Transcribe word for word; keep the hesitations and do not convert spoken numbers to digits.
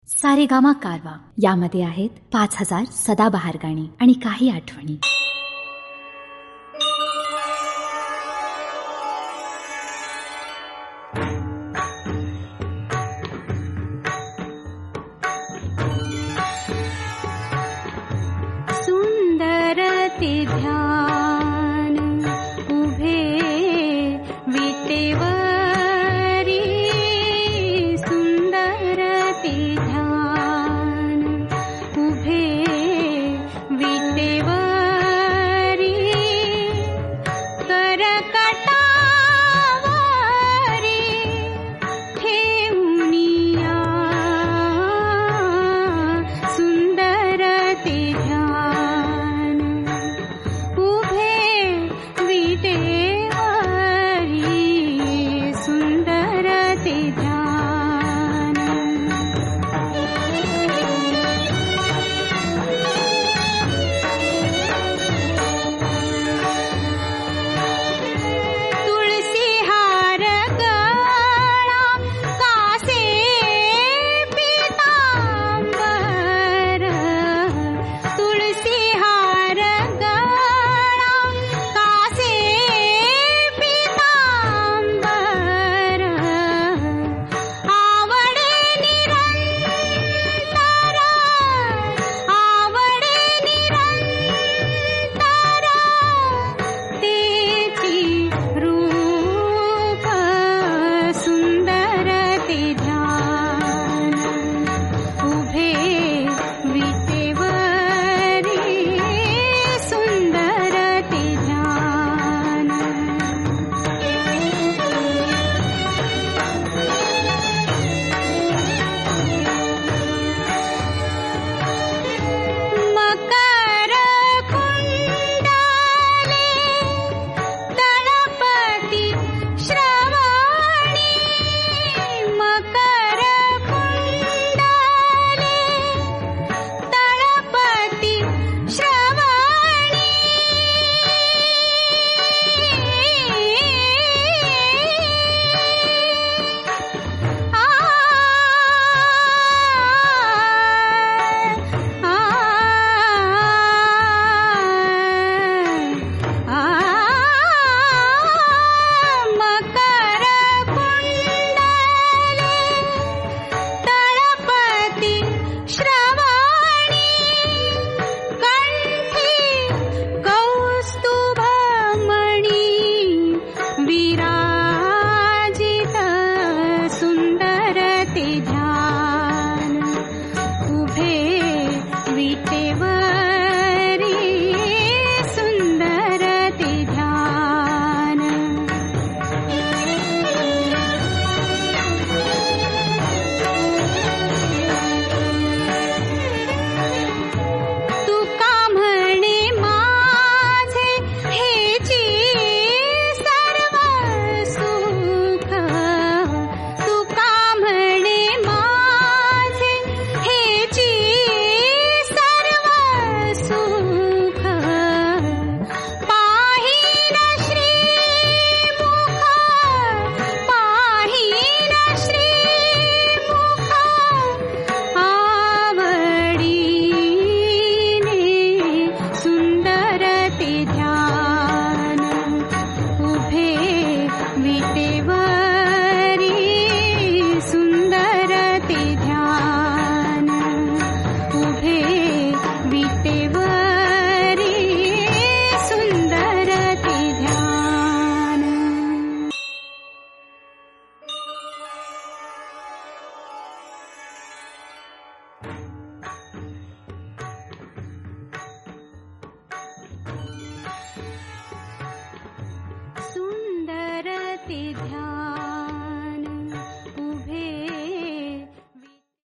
सारेगामा कारवा यामध्ये आहेत पाच हजार सदाबहार गाणी आणि काही आठवणी. सुंदर ते ध्यान उभे विटेवरी, सुंदर ते ध्यान उभे विटेवरी, करकटावरी ठेवूनिया, सुंदर ते ध्यान उभे विटेवरी, सुंदर ते ध्यान. तुळसी हार गळा कासे पीतांबर, तुळसी हार गळा कासे पीतांबर, आवडे निरंतर, आवडे निरंतर, तेची रूप सुंदर ते ध्यान उभे विटेवरी, सुंदर ते ध्यान. मकर कुंडले तळपती श्रवणी, मकर कुंडले तळपती श्रवणी, आ आ आ मकर कुंडले तळपती श्रवणी, कंठी कौस्तुभमणी विराजित, सुंदर ते ध्यान उभे विटेवरी, सुंदर ते ध्यान. तुका म्हणे माझे हेची सर्व सुख, तुका म्हणे माझे हेची सर्व सुख, पाहिन श्रीमुख, पाहिन श्रीमुख, आवडीने सुंदर ते ध्यान उभे विटेवरी, सुंदर ते ध्यान उभे विटेवरी, सुंदर ते ध्यान. सुंदर ते ध्यान